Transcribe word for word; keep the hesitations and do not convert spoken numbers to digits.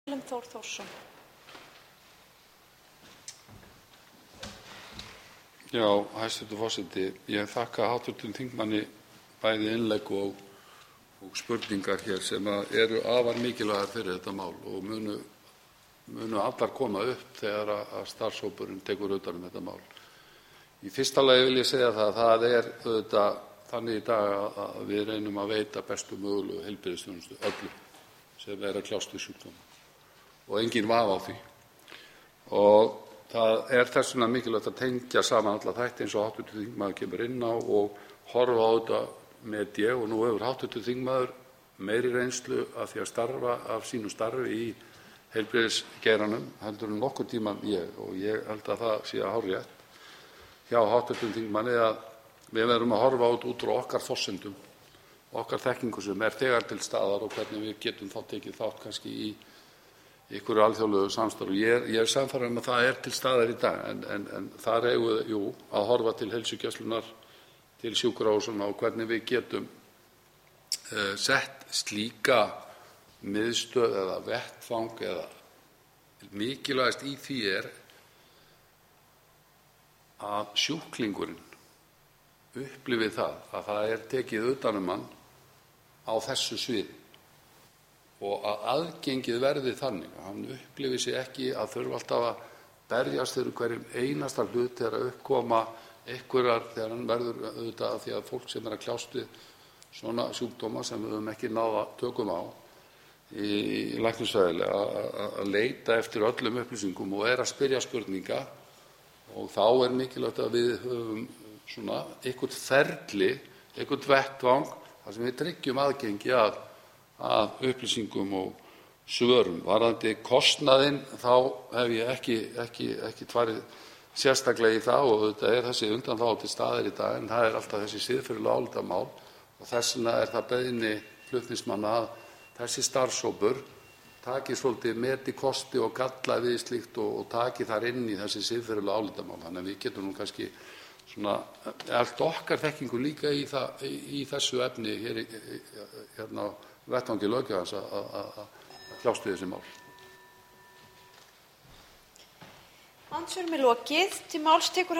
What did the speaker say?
Þór Þórsson. Já, hæstv. forseti. Ég þakka hv. þingmanni bæði innlegg og, og spurningar hér sem eru afar mikilvægar fyrir þetta mál og munu, munu allar koma upp þegar að starfshópurinn tekur utan um þetta mál. Í fyrsta lagi vil ég segja það að það er auðvitað þannig í dag að við reynum að veita bestu mögulegu heilbrigðisþjónustu öllum sem er að kljást við sjúkdóma og enginn vafi á því. Og það er þess vegna mikilvægt að tengja saman alla þætti eins og hv. þingmaður kemur inn á og horfa á þetta met ég og nú hefur hv. þingmaður meiri reynslu af því að starfa af sínu starfi í heilbrigðisgeiranum heldur en nokkurn tímann ég og ég held að það sé hárrétt hjá hv. þingmanni að við verðum að horfa á þetta út frá okkar forsendum, okkar þekkingu sem er þegar til staðar og hvernig við getum þá tekið þátt kannski í einhverju alþjóðlegu samstarfi. Ég, ég er sannfærður um að það er til staðar í dag en, en, en þar eigum við jú, að horfa til heilsugæslunnar, til sjúkrahúsanna og hvernig við getum uh, sett slíka miðstöð eða vettvang eða mikilvægast í því er að sjúklingurinn upplifi það að það er tekið utan um hann á þessu sviði og að aðgengið verði þannig að hann upplifi sig ekki að þurfa alltaf að berjast fyrir hverjum einasta hlut þegar að uppkoma einhverjar þegar hann verður auðvitað af því að fólk sem er að kljást við svona sjúkdóma sem við höfum ekki náð að tökum á í læknisfræðilega að leita eftir öllum upplýsingum og er að spyrja spurninga og þá er mikilvægt að við höfum svona eitthvert ferli, eitthvert vettvang þar sem við tryggjum aðgengi að, að upplýsingum og svörum. Varðandi kostnaðinn þá hef ég ekki, ekki, ekki farið sérstaklega í það og auðvitað er þessi undanþága til staðar í dag en það er alltaf þessi siðferðilegu álitamál og þess vegna er það beiðni flutningsmanna að þessi starfshópur taki svolítið meti kosti og galla við slíkt og, og taki þar inn í þessi siðferðilegu álitamál. Þannig að við getum nú kannski svona allt okkar þekkingu líka í, það, í, í þessu efni hér í, hérna á vettvangi löggjafans að kljást við þessi mál. Andsvörum er lokið. Til máls tekur